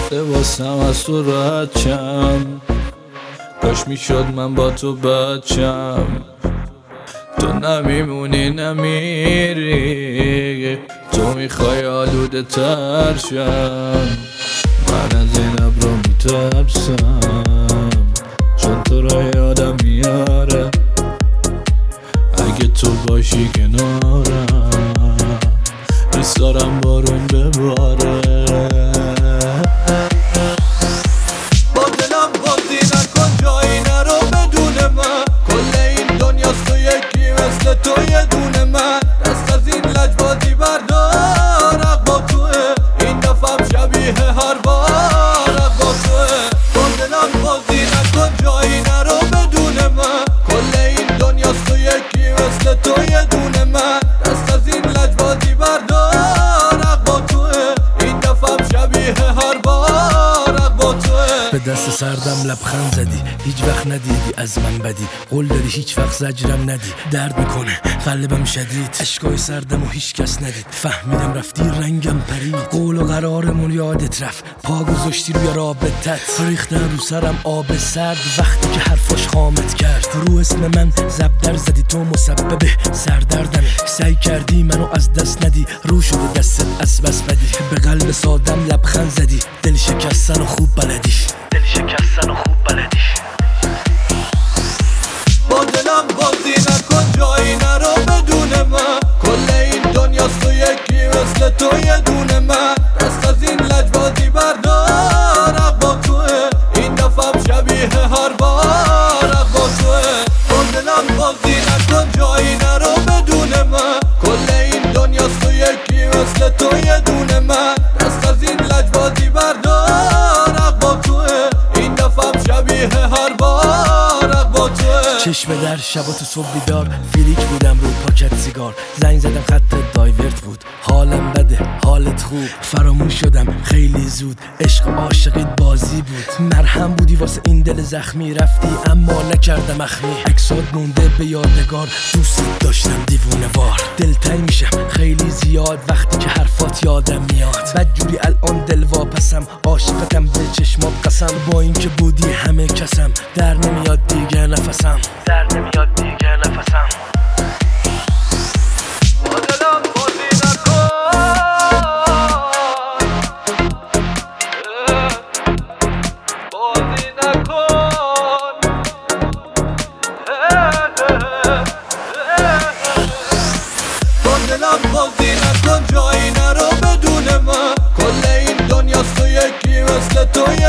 سخته واسم از تو رد شم، کاش میشد من با تو بچم. تو نمیمونی نمیری، تو میخوای آلوده تر شم. من از این ابرا میترسم، چون تو را یادم میاره. اگه تو باشی کنارم، دوست دارم بارون بباره. با دلم بازی نکن، جایی نرو بدون من. کل این دنیاست تو یکی مثل تو یه دونه من. دست از این لجبازی بردار، حق با توه. این دفعم شبیه هر بار حق با توه. با دلم بازی نکن، جایی نرو بدون من. کل این دنیاست تو یکی مثل تو یه دونه من. دست از این لجبازی بردار، حق با توه. این دفعم شبیه هر بار حق با توه. به دست سردم لبخند زدی، هیچ وقت ندیدی از من بدی. قول داری هیچ وقت زجرم ندی، درد میکنه قلبم شدید. عشقای سردم و هیچ کس ندید، فهمیدم رفتی رنگم پرید. قول و قرارمون یادت رفت، پا گذاشتی روی رابطت. ریختن رو سرم آب سرد وقتی که حرفاش خامت کرد. رو اسم من زبدر زدی، تو مسبب سردردمه. سعی کردی منو از دست ندی، رو شده دستت از بس بدی. به قلب سادم لبخند زدی، دل شکستن و خوب بلدیش. با دلم بازی نکن، جایی نرو بدون من. کل این دنیاست تو یکی مثل تو یه دونه من. دست از این لجبازی بردار، حق با توه. این دفعم شبیه هر بار حق با توه. با دلم بازی نکن، جایی نرو بدون من. کل این دنیاست تو یکی مثل تو یه دونه من. دست از این لجبازی بردار، حق با توه. این دفعم شبیه هر بار حق با توه. چشم در شب و تو صبح بیدار، فیلیک بودم رو پاکت سیگار. زنگ زدم خط دایورت بود، حالم بده حالت خوب. فراموش شدم خیلی زود، عشق عاشقیت بازی بود. مرهم بودی واسه این دل زخمی، رفتی اما نکردم اخمی. عکسات مونده به یادگار، دوست داشتم دیوونه وار. دلتنگ میشم خیلی زیاد وقتی که حرفات یادم میاد. بدجوری الان دل واپسم، عاشقتم به چشمات قسم. با اینکه بودی همه کسم، در نمیاد دیگه نفسم. با دلم بازی نکن، بازی نکن. با دلم بازی نکن، جایی نرو بدون من. کل این دنیاست تو یکی مثل تو